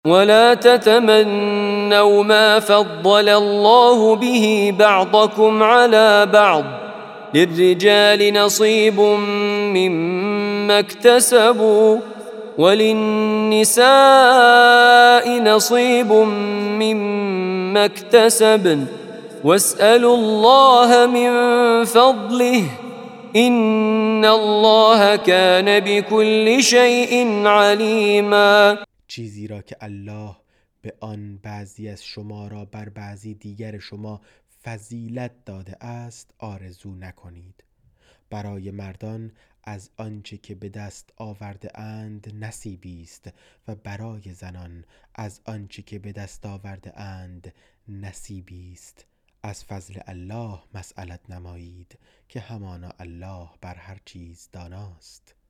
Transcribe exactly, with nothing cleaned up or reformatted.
ولا تتمنوا ما فضل الله به بعضكم على بعض للرجال نصيب مما اكتسبوا وللنساء نصيب مما اكتسبن واسألوا الله من فضله إن الله كان بكل شيء عليما. چیزی را که الله به آن بعضی از شما را بر بعضی دیگر شما فضیلت داده است آرزو نکنید. برای مردان از آنچه که به دست آورده اند نصیبی است و برای زنان از آنچه که به دست آورده اند نصیبی است. از فضل الله مسئلت نمایید که همانا الله بر هر چیز داناست.